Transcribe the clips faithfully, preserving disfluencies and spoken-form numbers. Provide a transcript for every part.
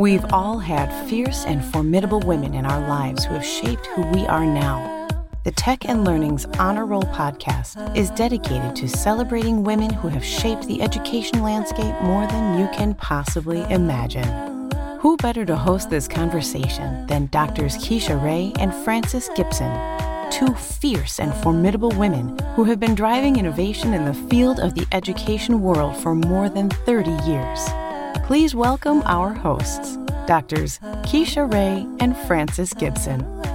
We've all had fierce and formidable women in our lives who have shaped who we are now. The Tech and Learning's Honor Roll podcast is dedicated to celebrating women who have shaped the education landscape more than you can possibly imagine. Who better to host this conversation than Doctors Keisha Ray and Frances Gibson, two fierce and formidable women who have been driving innovation in the field of the education world for more than thirty years. Please welcome our hosts, Doctors Keisha Ray and Frances Gibson.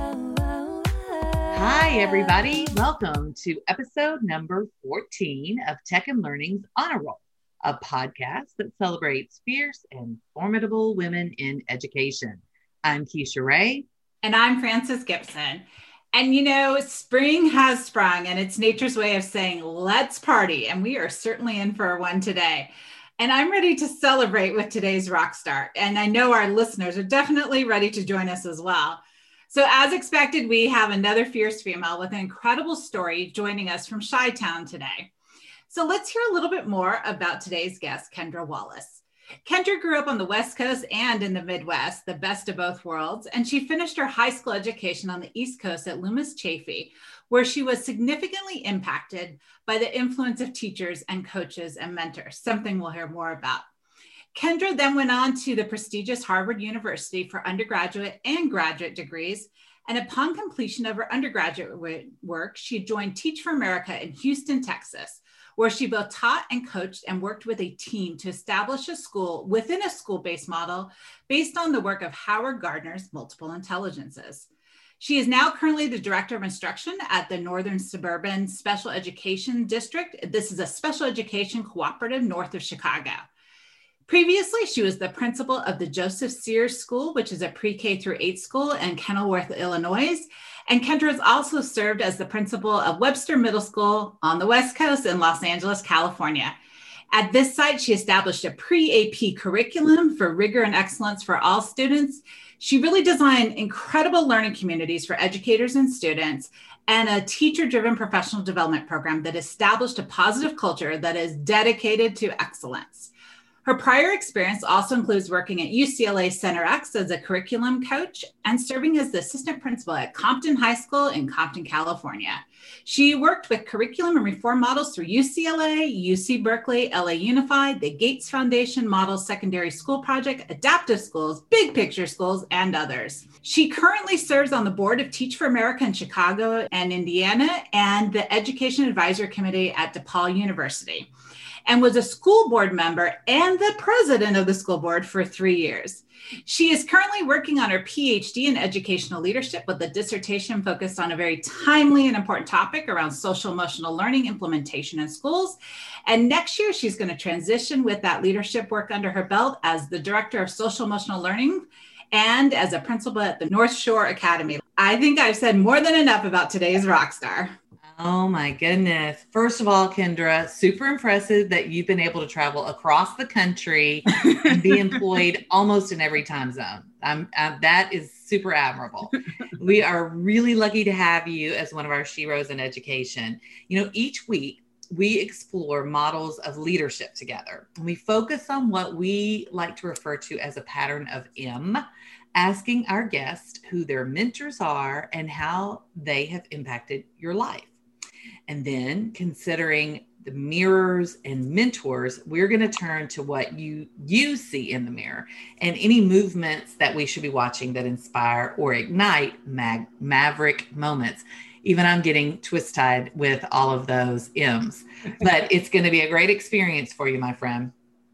Hi, everybody. Welcome to episode number fourteen of Tech and Learning's Honor Roll, a podcast that celebrates fierce and formidable women in education. I'm Keisha Ray. And I'm Frances Gibson. And you know, spring has sprung and it's nature's way of saying, let's party. And we are certainly in for one today. And I'm ready to celebrate with today's rock star. And I know our listeners are definitely ready to join us as well. So as expected, we have another fierce female with an incredible story joining us from Chi-Town today. So let's hear a little bit more about today's guest, Kendra Wallace. Kendra grew up on the West Coast and in the Midwest, the best of both worlds, and she finished her high school education on the East Coast at Loomis Chaffee, where she was significantly impacted by the influence of teachers and coaches and mentors, something we'll hear more about. Kendra then went on to the prestigious Harvard University for undergraduate and graduate degrees, and upon completion of her undergraduate work, she joined Teach for America in Houston, Texas, where she both taught and coached and worked with a team to establish a school within a school-based model based on the work of Howard Gardner's Multiple Intelligences. She is now currently the Director of Instruction at the Northern Suburban Special Education District. This is a special education cooperative north of Chicago. Previously, she was the principal of the Joseph Sears School, which is a pre-K through eight school in Kenilworth, Illinois. And Kendra has also served as the principal of Webster Middle School on the West Coast in Los Angeles, California. At this site, she established a pre-A P curriculum for rigor and excellence for all students. She really designed incredible learning communities for educators and students and a teacher-driven professional development program that established a positive culture that is dedicated to excellence. Her prior experience also includes working at U C L A Center X as a curriculum coach and serving as the assistant principal at Compton High School in Compton, California. She worked with curriculum and reform models through U C L A, U C Berkeley, L A Unified, the Gates Foundation Model Secondary School Project, Adaptive Schools, Big Picture Schools, and others. She currently serves on the board of Teach for America in Chicago and Indiana and the Education Advisory Committee at DePaul University, and was a school board member and the president of the school board for three years. She is currently working on her P H D in educational leadership with a dissertation focused on a very timely and important topic around social emotional learning implementation in schools. And next year, she's going to transition with that leadership work under her belt as the director of social emotional learning and as a principal at the North Shore Academy. I think I've said more than enough about today's rock star. Oh my goodness. First of all, Kendra, super impressive that you've been able to travel across the country and be employed almost in every time zone. Um, uh, that is super admirable. We are really lucky to have you as one of our sheroes in education. You know, each week we explore models of leadership together. And we focus on what we like to refer to as a pattern of M, asking our guests who their mentors are and how they have impacted your life. And then considering the mirrors and mentors, we're going to turn to what you, you see in the mirror and any movements that we should be watching that inspire or ignite mag- maverick moments. Even I'm getting twist-tied with all of those M's, but it's going to be a great experience for you, my friend.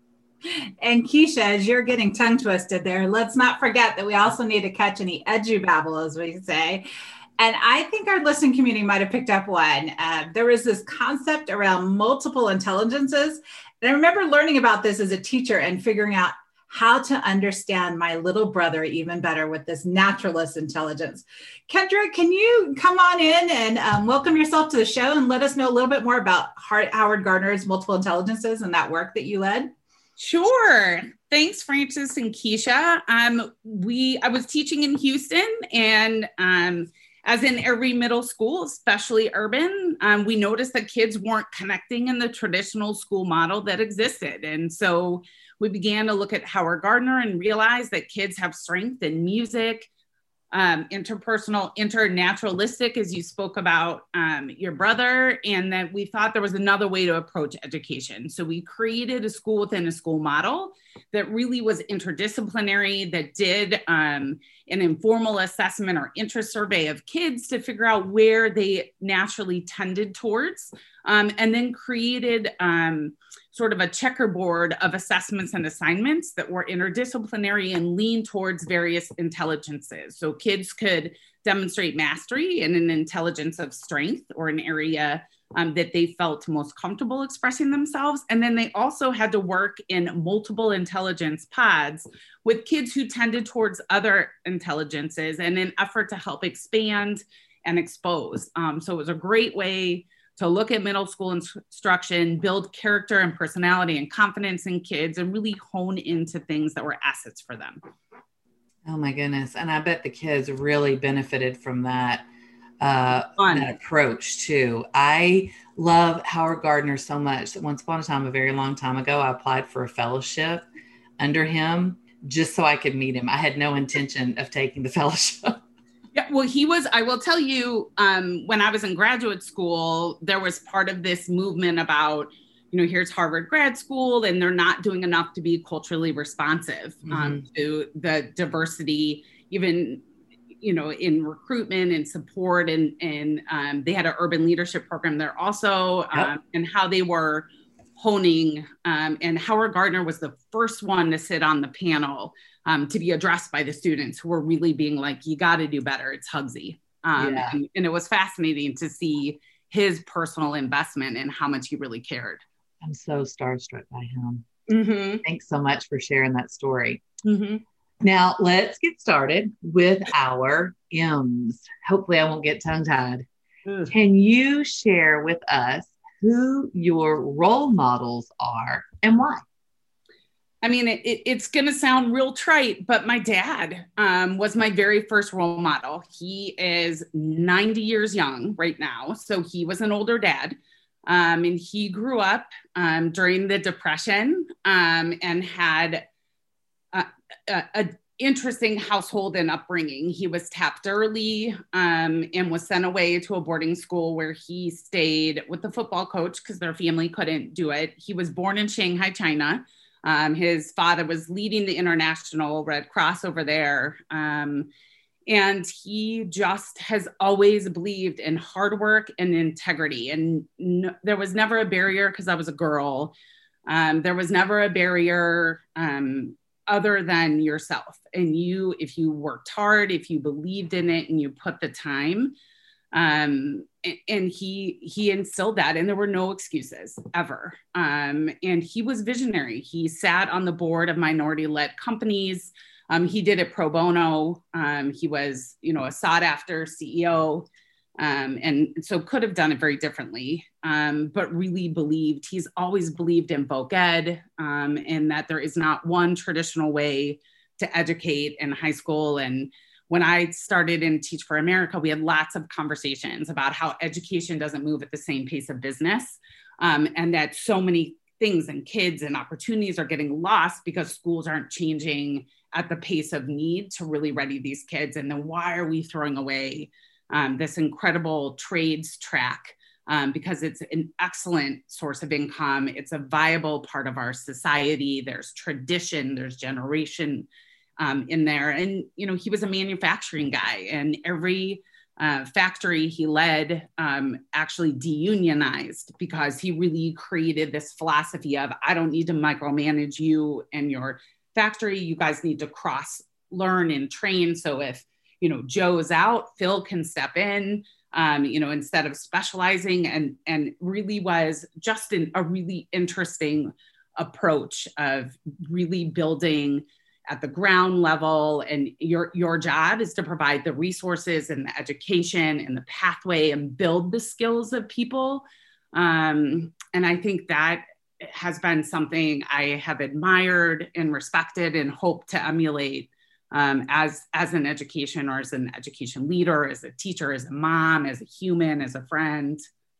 And Keisha, as you're getting tongue twisted there, let's not forget that we also need to catch any edubabble, as we say. And I think our listening community might have picked up one. Uh, there was this concept around multiple intelligences. And I remember learning about this as a teacher and figuring out how to understand my little brother even better with this naturalist intelligence. Kendra, can you come on in and um, welcome yourself to the show and let us know a little bit more about Howard Gardner's Multiple Intelligences and that work that you led? Sure. Thanks, Frances and Keisha. Um, we I was teaching in Houston, and um, as in every middle school, especially urban, um, we noticed that kids weren't connecting in the traditional school model that existed. And so we began to look at Howard Gardner and realize that kids have strength in music, um, interpersonal, internaturalistic, as you spoke about um, your brother, and that we thought there was another way to approach education. So we created a school within a school model that really was interdisciplinary, that did um, an informal assessment or interest survey of kids to figure out where they naturally tended towards, um, and then created um, sort of a checkerboard of assessments and assignments that were interdisciplinary and lean towards various intelligences. So kids could demonstrate mastery in an intelligence of strength or an area um, that they felt most comfortable expressing themselves. And then they also had to work in multiple intelligence pods with kids who tended towards other intelligences in an effort to help expand and expose. Um, so it was a great way to look at middle school instruction, build character and personality and confidence in kids, and really hone into things that were assets for them. Oh my goodness. And I bet the kids really benefited from that, uh, that approach too. I love Howard Gardner so much that once upon a time, a very long time ago, I applied for a fellowship under him just so I could meet him. I had no intention of taking the fellowship. Yeah, well, he was, I will tell you, um, when I was in graduate school, there was part of this movement about, you know, here's Harvard grad school, and they're not doing enough to be culturally responsive um, mm-hmm. to the diversity, even, you know, in recruitment and support. And, and um, they had an urban leadership program there also, yep. um, and how they were honing. Um, and Howard Gardner was the first one to sit on the panel Um, to be addressed by the students who were really being like, you got to do better. It's Hugsy. Um, yeah. and, and it was fascinating to see his personal investment and how much he really cared. I'm so starstruck by him. Mm-hmm. Thanks so much for sharing that story. Mm-hmm. Now let's get started with our M's. Hopefully I won't get tongue tied. Mm. Can you share with us who your role models are and why? I mean, it, it, it's going to sound real trite, but my dad um, was my very first role model. He is ninety years young right now. So he was an older dad. Um, and he grew up um, during the Depression um, and had a, a, a interesting household and upbringing. He was tapped early um, and was sent away to a boarding school where he stayed with the football coach because their family couldn't do it. He was born in Shanghai, China. Um, his father was leading the International Red Cross over there. Um, and he just has always believed in hard work and integrity. And no, there was never a barrier because I was a girl. Um, there was never a barrier um, other than yourself. And you, if you worked hard, if you believed in it and you put the time, Um, and, and he, he instilled that, and there were no excuses ever. Um, and he was visionary. He sat on the board of minority-led companies. Um, he did it pro bono. Um, he was, you know, a sought after C E O. Um, and so could have done it very differently, um, but really believed, he's always believed in voc ed, um, and that there is not one traditional way to educate in high school. And when I started in Teach for America, we had lots of conversations about how education doesn't move at the same pace of business, um, and that so many things and kids and opportunities are getting lost because schools aren't changing at the pace of need to really ready these kids. And then why are we throwing away um, this incredible trades track? Um, because it's an excellent source of income. It's a viable part of our society. There's tradition, there's generation Um, in there. And, you know, he was a manufacturing guy, and every uh, factory he led um, actually deunionized because he really created this philosophy of, I don't need to micromanage you and your factory. You guys need to cross learn and train. So if, you know, Joe's out, Phil can step in, um, you know, instead of specializing, and, and really was just an, a really interesting approach of really building at the ground level. And your, your job is to provide the resources and the education and the pathway and build the skills of people. Um, and I think that has been something I have admired and respected and hope to emulate um, as, as an education or as an education leader, as a teacher, as a mom, as a human, as a friend.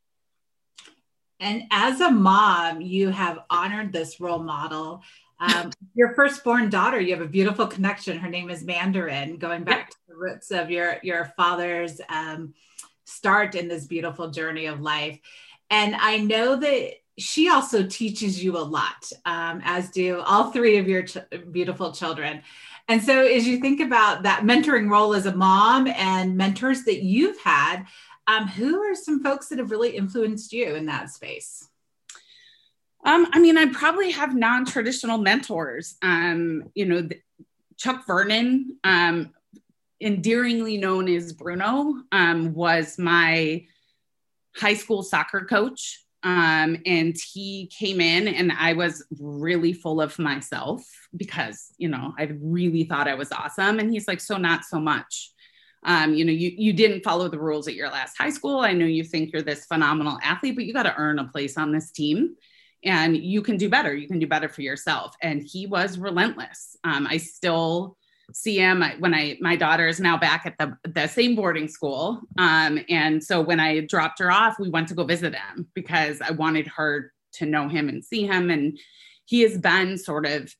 And as a mom, you have honored this role model. Um, your firstborn daughter, you have a beautiful connection. Her name is Mandarin, going back to the roots of your, your father's um, start in this beautiful journey of life. And I know that she also teaches you a lot, um, as do all three of your ch- beautiful children. And so as you think about that mentoring role as a mom and mentors that you've had, um, who are some folks that have really influenced you in that space? Um, I mean, I probably have non-traditional mentors. Um, you know, the, Chuck Vernon, um, endearingly known as Bruno, um, was my high school soccer coach. Um, and he came in and I was really full of myself because, you know, I really thought I was awesome. And he's like, so not so much. Um, you know, you, you didn't follow the rules at your last high school. I know you think you're this phenomenal athlete, but you got to earn a place on this team and you can do better. You can do better for yourself. And he was relentless. Um, I still see him when I, my daughter is now back at the, the same boarding school. Um, and so when I dropped her off, we went to go visit him because I wanted her to know him and see him. And he has been sort of,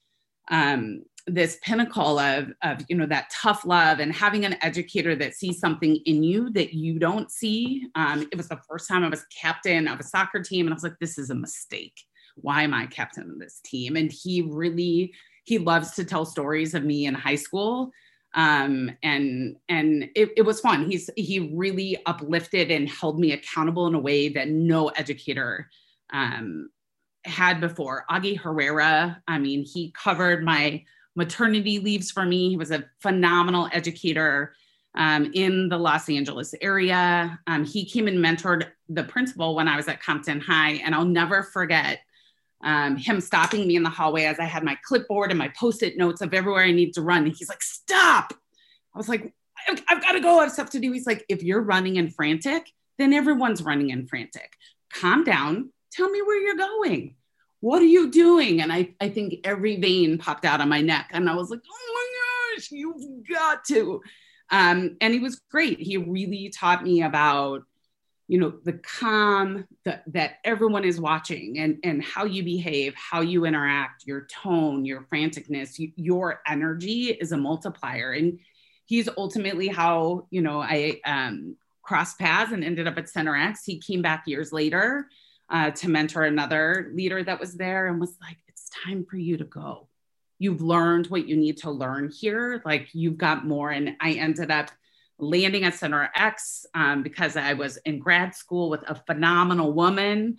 um, this pinnacle of, of, you know, that tough love and having an educator that sees something in you that you don't see. Um, it was the first time I was captain of a soccer team. And I was like, this is a mistake. Why am I captain of this team? And he really, he loves to tell stories of me in high school. Um, and, and it, it was fun. He's, he really uplifted and held me accountable in a way that no educator, um, had before. Augie Herrera. I mean, he covered my maternity leaves for me. He was a phenomenal educator, um, in the Los Angeles area. Um, he came and mentored the principal when I was at Compton High. And I'll never forget Um, him stopping me in the hallway as I had my clipboard and my post-it notes of everywhere I need to run. And he's like, stop. I was like, I've, I've got to go. I have stuff to do. He's like, if you're running and frantic, then everyone's running and frantic. Calm down. Tell me where you're going. What are you doing? And I, I think every vein popped out on my neck. And I was like, oh my gosh, you've got to. Um, and he was great. He really taught me about, you know, the calm that, that everyone is watching and, and how you behave, how you interact, your tone, your franticness, you, your energy is a multiplier. And he's ultimately how, you know, I um, crossed paths and ended up at Center X. He came back years later uh, to mentor another leader that was there and was like, it's time for you to go. You've learned what you need to learn here. Like you've got more. And I ended up landing at Center X um, because I was in grad school with a phenomenal woman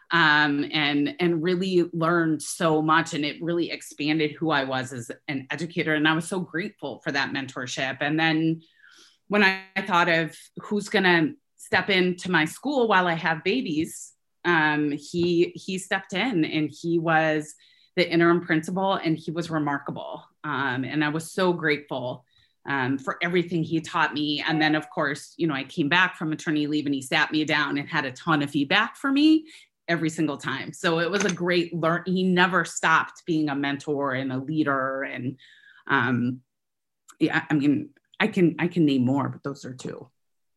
um, and, and really learned so much. And it really expanded who I was as an educator. And I was so grateful for that mentorship. And then when I, I thought of who's going to step into my school while I have babies, um, he, he stepped in and he was the interim principal and he was remarkable. Um, and I was so grateful Um, for everything he taught me. And then of course, you know, I came back from maternity leave and he sat me down and had a ton of feedback for me every single time. So it was a great learn. He never stopped being a mentor and a leader. And um, yeah, I mean, I can, I can name more, but those are two.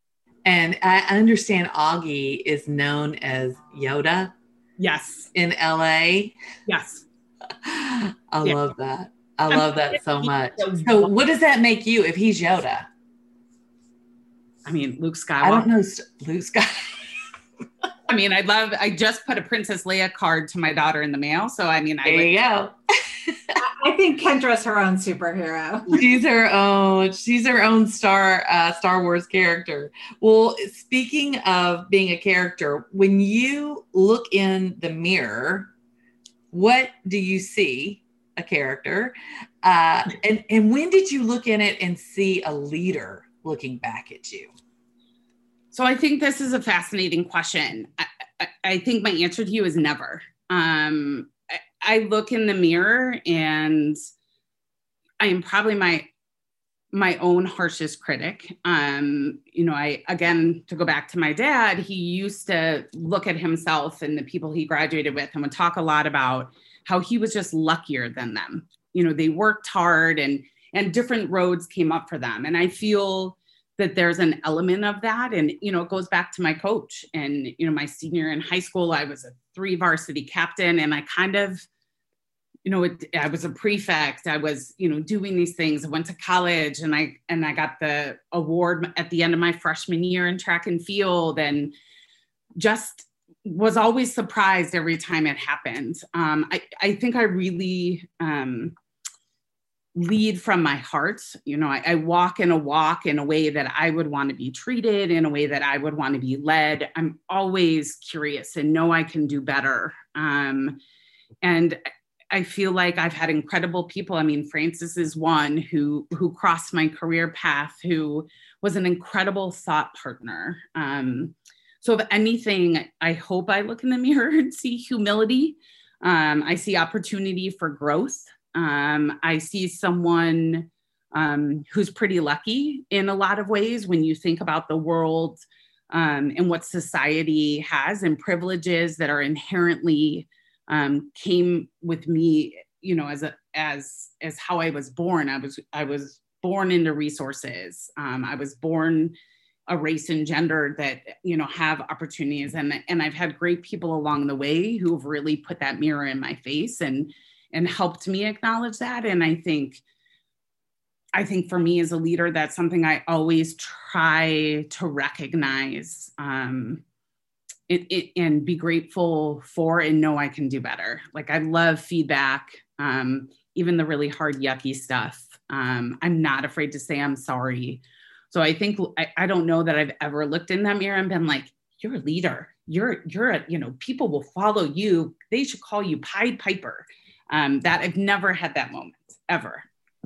And I understand Augie is known as Yoda. Yes. In L A. Yes. I yeah. love that. I love that so much. So what does that make you if he's Yoda? I mean, Luke Skywalker. I don't know. Luke Skywalker. I mean, I love, I just put a Princess Leia card to my daughter in the mail. So, I mean, I there would, you go. I think Kendra's her own superhero. She's her own, she's her own Star, uh, Star Wars character. Well, speaking of being a character, when you look in the mirror, what do you see? A character. Uh, and, and when did you look in it and see a leader looking back at you? So I think this is a fascinating question. I, I, I think my answer to you is never. Um, I, I look in the mirror and I am probably my, my own harshest critic. Um, you know, I, again, to go back to my dad, he used to look at himself and the people he graduated with and would talk a lot about how he was just luckier than them. You know, they worked hard and, and different roads came up for them. And I feel that there's an element of that. And, you know, it goes back to my coach. And, you know, my senior in high school, I was a three varsity captain, and I kind of, you know, it, I was a prefect. I was, you know, doing these things. I went to college, and I, and I got the award at the end of my freshman year in track and field, and just was always surprised every time it happened. Um, I, I think I really, um, lead from my heart. You know, I, I walk in a walk in a way that I would want to be treated, in a way that I would want to be led. I'm always curious and know I can do better. Um, and I feel like I've had incredible people. I mean, Francis is one who, who crossed my career path, who was an incredible thought partner. Um, so if anything, I hope I look in the mirror and see humility. Um, I see opportunity for growth. Um, I see someone um, who's pretty lucky in a lot of ways when you think about the world um, and what society has and privileges that are inherently um, came with me, you know, as a as as how I was born. I was I was born into resources. Um, I was born a race and gender that, you know, have opportunities, and and I've had great people along the way who have really put that mirror in my face and. and helped me acknowledge that. And I think, I think for me as a leader, that's something I always try to recognize um, it, it, and be grateful for, and know I can do better. Like, I love feedback, um, even the really hard, yucky stuff. Um, I'm not afraid to say I'm sorry. So I think, I, I don't know that I've ever looked in that mirror and been like, you're a leader. You're, you're a, you know, people will follow you. They should call you Pied Piper. Um, that I've never had that moment ever.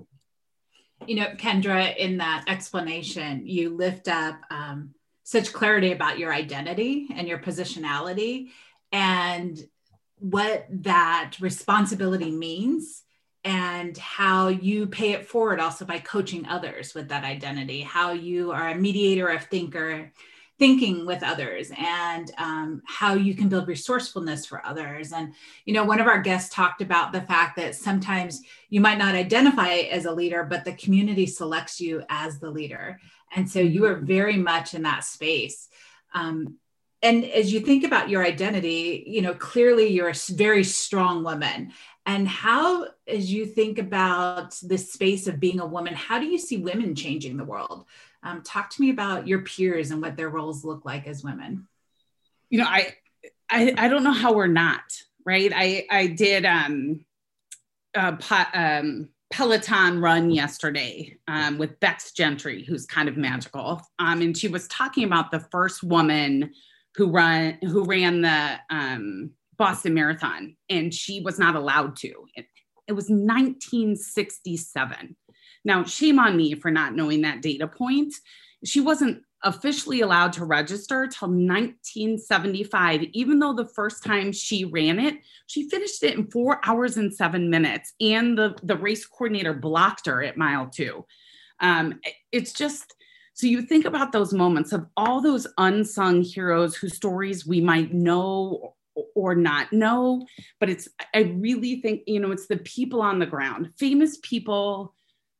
You know, Kendra, in that explanation, you lift up um, such clarity about your identity and your positionality and what that responsibility means, and how you pay it forward also by coaching others with that identity, how you are a mediator of thinker, thinking with others, and um, how you can build resourcefulness for others. And, you know, one of our guests talked about the fact that sometimes you might not identify as a leader, but the community selects you as the leader. And so you are very much in that space. Um, and as you think about your identity, you know, clearly you're a very strong woman. And how, as you think about this space of being a woman, how do you see women changing the world? Um, talk to me about your peers and what their roles look like as women. You know, I, I, I don't know how we're not, right? I, I did um, a um, Peloton run yesterday um, with Bex Gentry, who's kind of magical. Um, and she was talking about the first woman who run, who ran the um, Boston Marathon, and she was not allowed to. It, it was nineteen sixty-seven. Now, shame on me for not knowing that data point. She wasn't officially allowed to register till nineteen seventy-five, even though the first time she ran it, she finished it in four hours and seven minutes. And the, the race coordinator blocked her at mile two. Um, it's just, so you think about those moments of all those unsung heroes whose stories we might know or not know, but it's, I really think, you know, it's the people on the ground, famous people,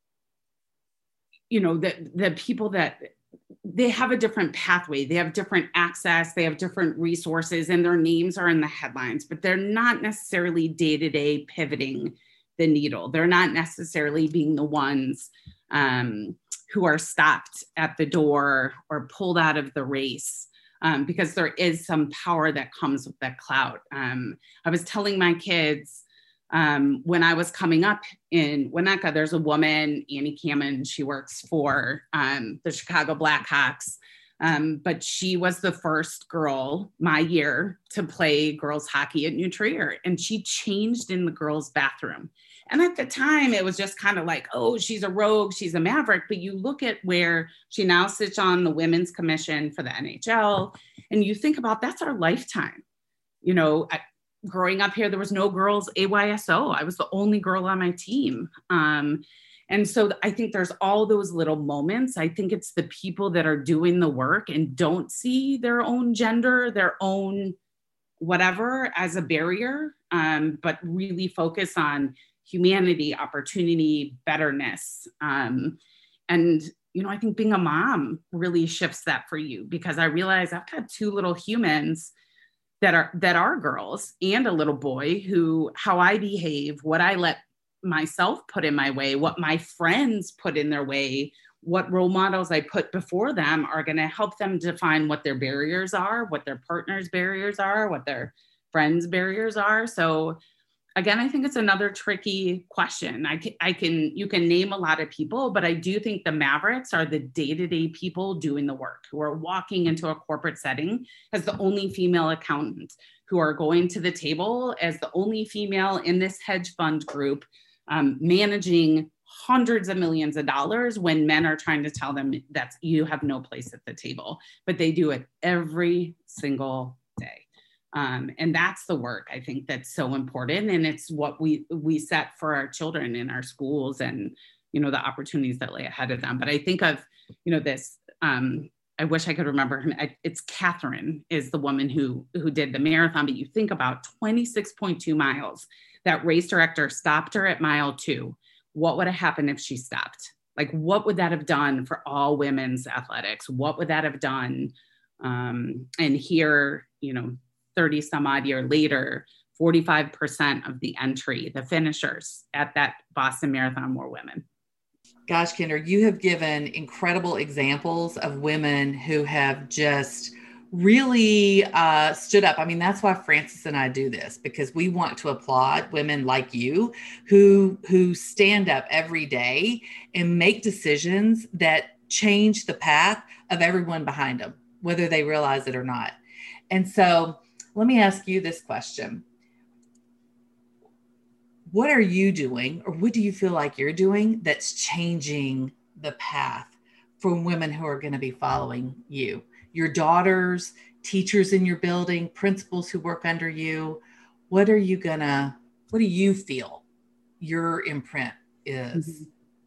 you know, the, the people that they have a different pathway, they have different access, they have different resources, and their names are in the headlines, but they're not necessarily day-to-day pivoting the needle. They're not necessarily being the ones um, who are stopped at the door or pulled out of the race. Um, because there is some power that comes with that clout. Um, I was telling my kids um, when I was coming up in Winnetka, there's a woman, Annie Kamen, she works for um, the Chicago Blackhawks, um, but she was the first girl my year to play girls hockey at New Trier, and she changed in the girls' bathroom. And at the time, it was just kind of like, oh, she's a rogue, she's a maverick. But you look at where she now sits on the Women's Commission for the N H L, and you think about that's our lifetime. You know, I, growing up here, there was no girls A Y S O. I was the only girl on my team. Um, and so I think there's all those little moments. I think it's the people that are doing the work and don't see their own gender, their own whatever as a barrier, um, but really focus on humanity, opportunity, betterness. Um, and, you know, I think being a mom really shifts that for you, because I realize I've got two little humans that are, that are girls and a little boy who, how I behave, what I let myself put in my way, what my friends put in their way, what role models I put before them are going to help them define what their barriers are, what their partner's barriers are, what their friends' barriers are. So again, I think it's another tricky question. I can, I can, you can name a lot of people, but I do think the mavericks are the day-to-day people doing the work, who are walking into a corporate setting as the only female accountant, who are going to the table as the only female in this hedge fund group, um, managing hundreds of millions of dollars when men are trying to tell them that you have no place at the table, but they do it every single day. Um, and that's the work, I think, that's so important. And it's what we we set for our children in our schools and, you know, the opportunities that lay ahead of them. But I think of, you know, this, um, I wish I could remember her. It's Catherine is the woman who, who did the marathon, but you think about twenty-six point two miles. That race director stopped her at mile two. What would have happened if she stopped? Like, what would that have done for all women's athletics? What would that have done? Um, and here, you know, thirty some odd year later, forty-five percent of the entry, the finishers at that Boston Marathon were women. Gosh, Kendra, you have given incredible examples of women who have just really uh, stood up. I mean, that's why Frances and I do this, because we want to applaud women like you who, who stand up every day and make decisions that change the path of everyone behind them, whether they realize it or not. And so let me ask you this question. What are you doing, or what do you feel like you're doing that's changing the path for women who are going to be following you? Your daughters, teachers in your building, principals who work under you. What are you gonna, what do you feel your imprint is? Mm-hmm.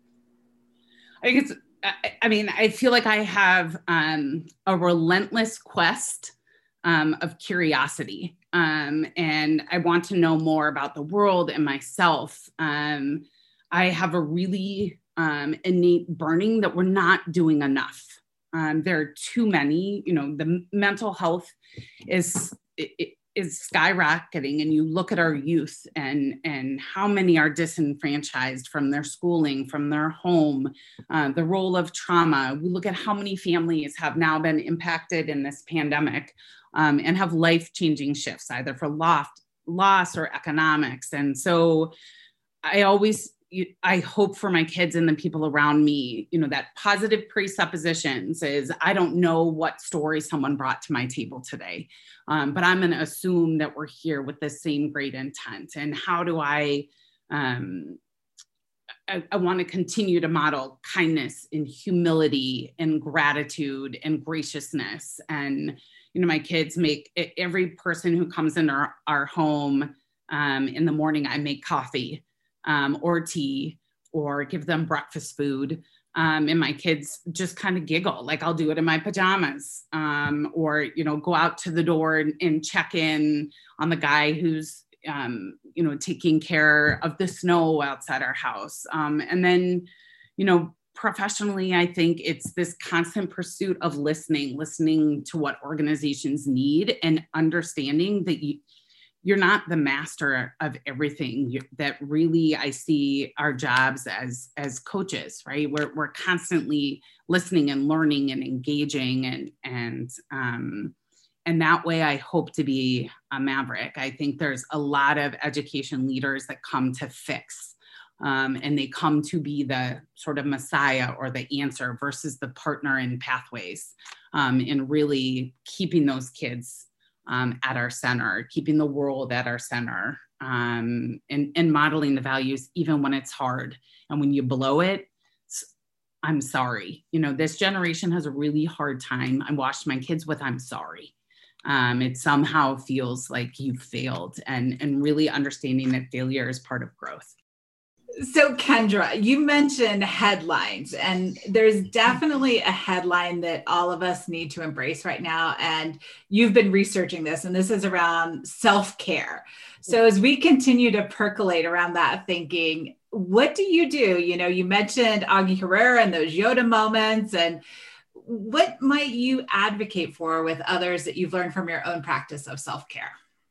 I think it's, I, I mean, I feel like I have um, a relentless quest um, of curiosity. Um, and I want to know more about the world and myself. Um, I have a really um, innate burning that we're not doing enough. Um, there are too many, you know, the mental health is, is skyrocketing, and you look at our youth and, and how many are disenfranchised from their schooling, from their home, uh, the role of trauma. We look at how many families have now been impacted in this pandemic um, and have life-changing shifts, either for loft, loss or economics. And so I always, I hope for my kids and the people around me, you know, that positive presuppositions is, I don't know what story someone brought to my table today, um, but I'm going to assume that we're here with the same great intent. And how do I, um, I, I want to continue to model kindness and humility and gratitude and graciousness. And, you know, my kids make, every person who comes in our, our home um, in the morning, I make coffee. Um, or tea, or give them breakfast food. Um, and my kids just kind of giggle, like I'll do it in my pajamas, um, or, you know, go out to the door and, and check in on the guy who's, um, you know, taking care of the snow outside our house. Um, and then, you know, professionally, I think it's this constant pursuit of listening, listening to what organizations need and understanding that you, you're not the master of everything. You, that really, I see our jobs as, as coaches, right? We're, we're constantly listening and learning and engaging. And, and, um, and that way I hope to be a maverick. I think there's a lot of education leaders that come to fix, um, and they come to be the sort of messiah or the answer versus the partner in pathways, um, and really keeping those kids Um, at our center, keeping the world at our center, um, and, and modeling the values even when it's hard. And when you blow it, I'm sorry. You know, this generation has a really hard time. I watched my kids with, I'm sorry. Um, it somehow feels like you failed, and, and really understanding that failure is part of growth. So Kendra, you mentioned headlines, and there's definitely a headline that all of us need to embrace right now. And you've been researching this, and this is around self-care. So as we continue to percolate around that thinking, what do you do? You know, you mentioned Augie Herrera and those Yoda moments, and what might you advocate for with others that you've learned from your own practice of self-care?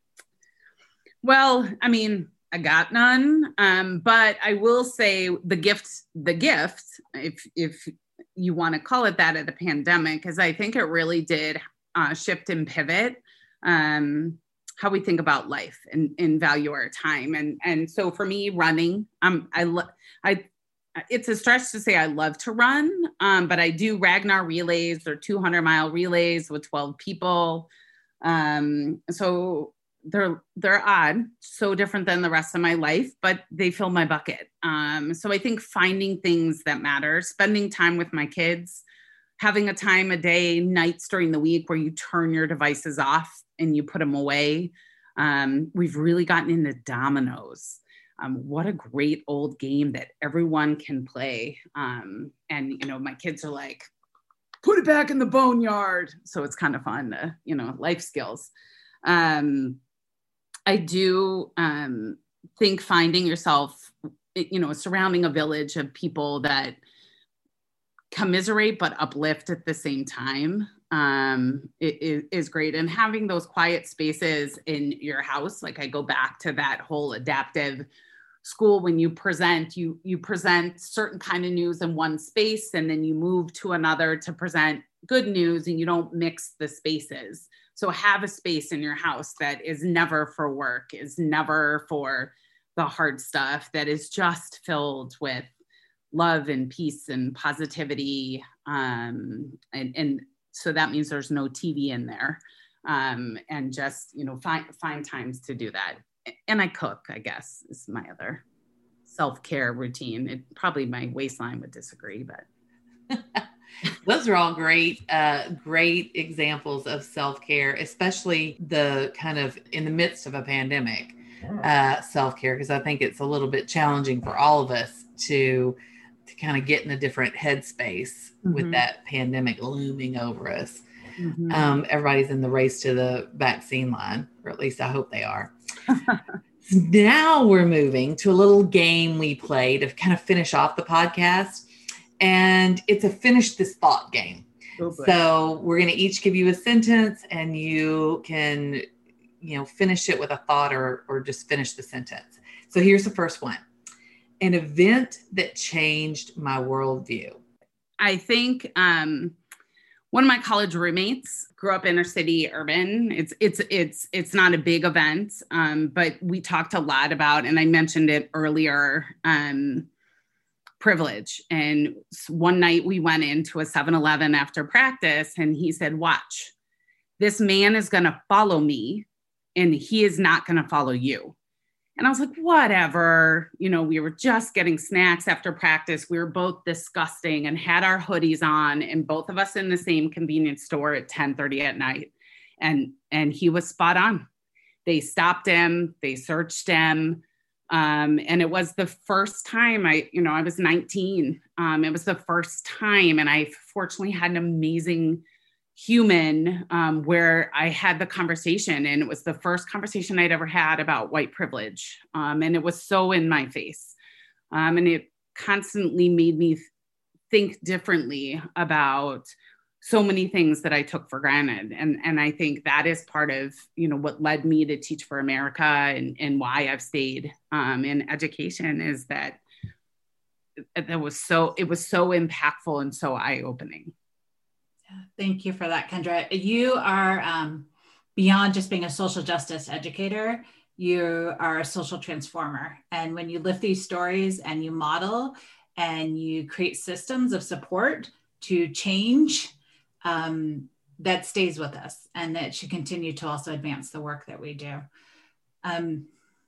Well, I mean, I got none, um, but I will say the gift, the gift, if if you want to call it that, at the pandemic, is I think it really did uh, shift and pivot um, how we think about life and, and value our time. And and so for me, running, um, I lo- I it's a stretch to say I love to run, um, but I do Ragnar relays or two hundred mile relays with twelve people. Um, so they're, they're odd, so different than the rest of my life, but they fill my bucket. Um, so I think finding things that matter, spending time with my kids, having a time a day, nights during the week where you turn your devices off and you put them away. Um, we've really gotten into dominoes. Um, what a great old game that everyone can play. Um, and, you know, my kids are like, put it back in the boneyard. So it's kind of fun to, you know, life skills. Um, I do um, think finding yourself, you know, surrounding a village of people that commiserate but uplift at the same time um, is, is great. And having those quiet spaces in your house, like I go back to that whole adaptive school. When you present, you you present certain kind of news in one space, and then you move to another to present good news, and you don't mix the spaces. So have a space in your house that is never for work, is never for the hard stuff, that is just filled with love and peace and positivity. Um, and, and so that means there's no T V in there. Um, and just, you know, find, find times to do that. And I cook, I guess, is my other self-care routine. It probably my waistline would disagree, but. Those are all great, uh, great examples of self-care, especially the kind of in the midst of a pandemic, uh, self-care, because I think it's a little bit challenging for all of us to, to kind of get in a different headspace mm-hmm. with that pandemic looming over us. Mm-hmm. Um, everybody's in the race to the vaccine line, or at least I hope they are. Now we're moving to a little game we play to kind of finish off the podcast. And it's a finish this thought game. Oh, so we're going to each give you a sentence, and you can, you know, finish it with a thought or, or just finish the sentence. So here's the first one. An event that changed my worldview. I think um, one of my college roommates grew up inner city urban. It's, it's, it's, it's not a big event, um, but we talked a lot about, and I mentioned it earlier, um, privilege. And one night we went into a seven eleven after practice, and he said, watch, this man is going to follow me and he is not going to follow you. And I was like, whatever, you know, we were just getting snacks after practice. We were both disgusting and had our hoodies on, and both of us in the same convenience store at ten thirty at night. And, and he was spot on. They stopped him, they searched him. Um, and it was the first time I, you know, I was nineteen. Um, it was the first time. And I fortunately had an amazing human um, where I had the conversation, and it was the first conversation I'd ever had about white privilege. Um, and it was so in my face. Um, and it constantly made me th- think differently about so many things that I took for granted. And, and I think that is part of, you know, what led me to Teach for America, and, and why I've stayed um, in education, is that that was so, it was so impactful and so eye-opening. Thank you for that, Kendra. You are um, beyond just being a social justice educator, you are a social transformer. And when you lift these stories and you model and you create systems of support to change, Um, that stays with us, and that should continue to also advance the work that we do. Um,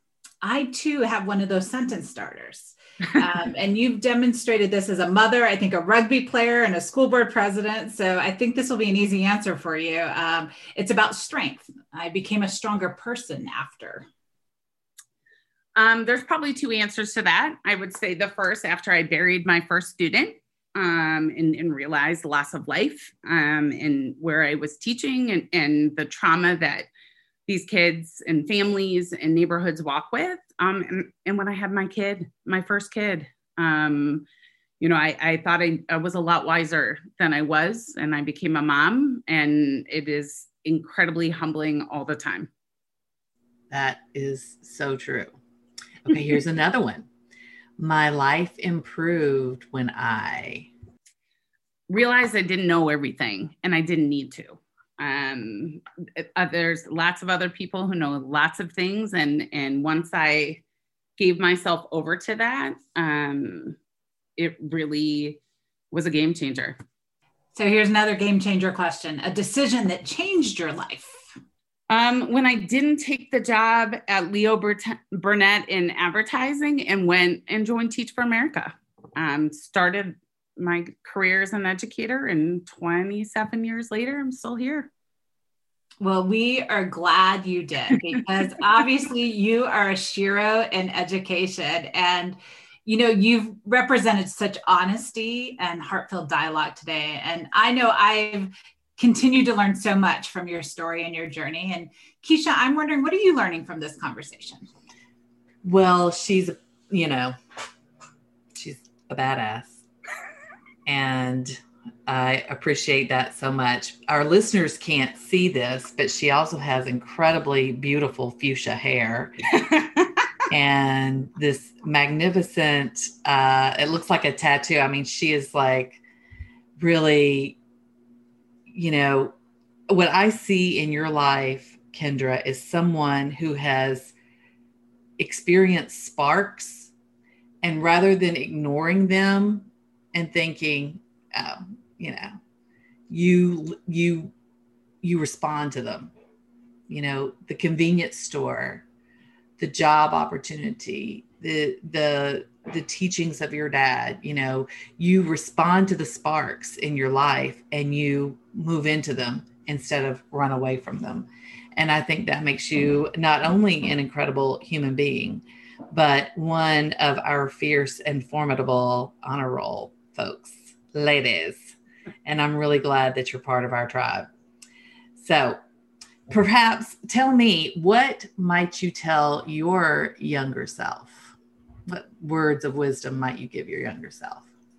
I too have one of those sentence starters. Um, and you've demonstrated this as a mother, I think a rugby player and a school board president. So I think this will be an easy answer for you. Um, it's about strength. I became a stronger person after. Um, there's probably two answers to that. I would say the first, after I buried my first student um, and, and realized the loss of life um, and where I was teaching and, and the trauma that these kids and families and neighborhoods walk with. Um, and, and when I had my kid, my first kid, um, you know, I, I thought I, I was a lot wiser than I was, and I became a mom, and it is incredibly humbling all the time. That is so true. Okay, here's another one. My life improved when I realized I didn't know everything, and I didn't need to. Um, uh, there's lots of other people who know lots of things, and and once I gave myself over to that, um, it really was a game changer. So here's another game changer question: a decision that changed your life. Um, when I didn't take the job at Leo Burnett in advertising and went and joined Teach for America, um, started my career as an educator, and twenty-seven years later, I'm still here. Well, we are glad you did, because obviously you are a shero in education, and you know, you've represented such honesty and heartfelt dialogue today. And I know I've continue to learn so much from your story and your journey. And Keisha, I'm wondering, what are you learning from this conversation? Well, she's, you know, she's a badass. And I appreciate that so much. Our listeners can't see this, but she also has incredibly beautiful fuchsia hair and this magnificent, uh, it looks like a tattoo. I mean, she is like really, you know, what I see in your life, Kendra, is someone who has experienced sparks, and rather than ignoring them and thinking, oh, you know, you, you, you respond to them, you know, the convenience store, the job opportunity, the, the, the teachings of your dad, you know, you respond to the sparks in your life and you move into them instead of run away from them. And I think that makes you not only an incredible human being, but one of our fierce and formidable honor roll folks, ladies. And I'm really glad that you're part of our tribe. So perhaps tell me, what might you tell your younger self? What words of wisdom might you give your younger self?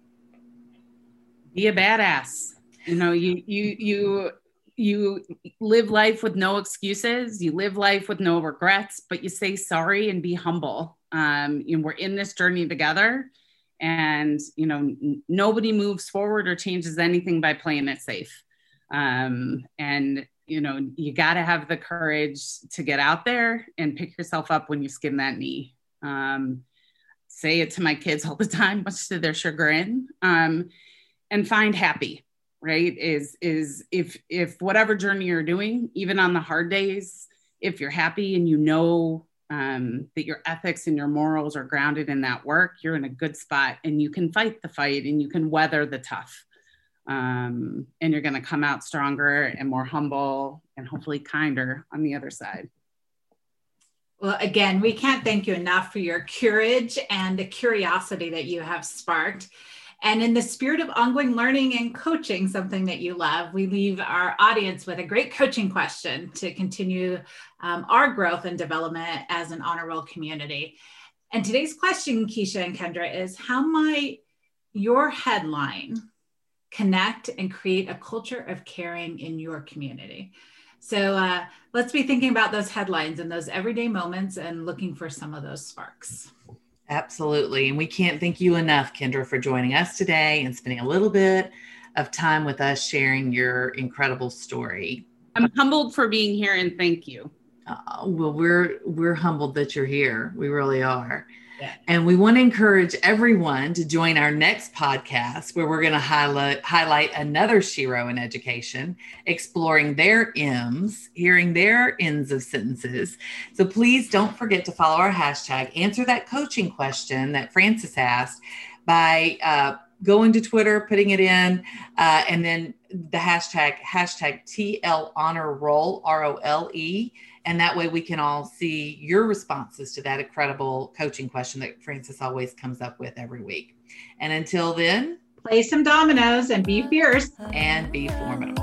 Be a badass. You know, you you you you live life with no excuses. You live life with no regrets, but you say sorry and be humble. Um, you know, we're in this journey together, and you know, n- nobody moves forward or changes anything by playing it safe. Um, and you know, you got to have the courage to get out there and pick yourself up when you skin that knee. Um, say it to my kids all the time, much to their chagrin, um, and find happy, right? Is, is if, if whatever journey you're doing, even on the hard days, if you're happy and you know um, that your ethics and your morals are grounded in that work, you're in a good spot, and you can fight the fight and you can weather the tough. Um, and you're going to come out stronger and more humble and hopefully kinder on the other side. Well, again, we can't thank you enough for your courage and the curiosity that you have sparked. And in the spirit of ongoing learning and coaching, something that you love, we leave our audience with a great coaching question to continue um, our growth and development as an honor roll community. And today's question, Keisha and Kendra, is how might your headline connect and create a culture of caring in your community? So uh, let's be thinking about those headlines and those everyday moments and looking for some of those sparks. Absolutely. And we can't thank you enough, Kendra, for joining us today and spending a little bit of time with us sharing your incredible story. I'm humbled for being here, and thank you. Uh, well, we're we're humbled that you're here. We really are. Yeah. And we want to encourage everyone to join our next podcast, where we're going to highlight highlight another shero in education, exploring their M's, hearing their ends of sentences. So please don't forget to follow our hashtag, answer that coaching question that Francis asked by uh, going to Twitter, putting it in, uh, and then the hashtag, hashtag T L Honor Roll, R O L E. And that way we can all see your responses to that incredible coaching question that Frances always comes up with every week. And until then, play some dominoes and be fierce and be formidable.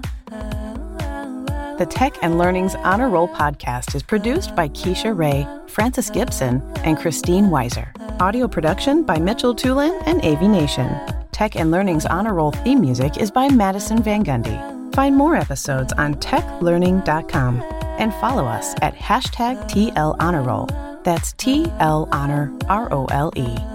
The Tech and Learning's Honor Roll podcast is produced by Keisha Ray, Frances Gibson, and Christine Weiser. Audio production by Mitchell Tulin and A V Nation. Tech and Learning's Honor Roll theme music is by Madison Van Gundy. Find more episodes on tech learning dot com and follow us at hashtag T L Honor Roll. That's T L Honor, R O L E.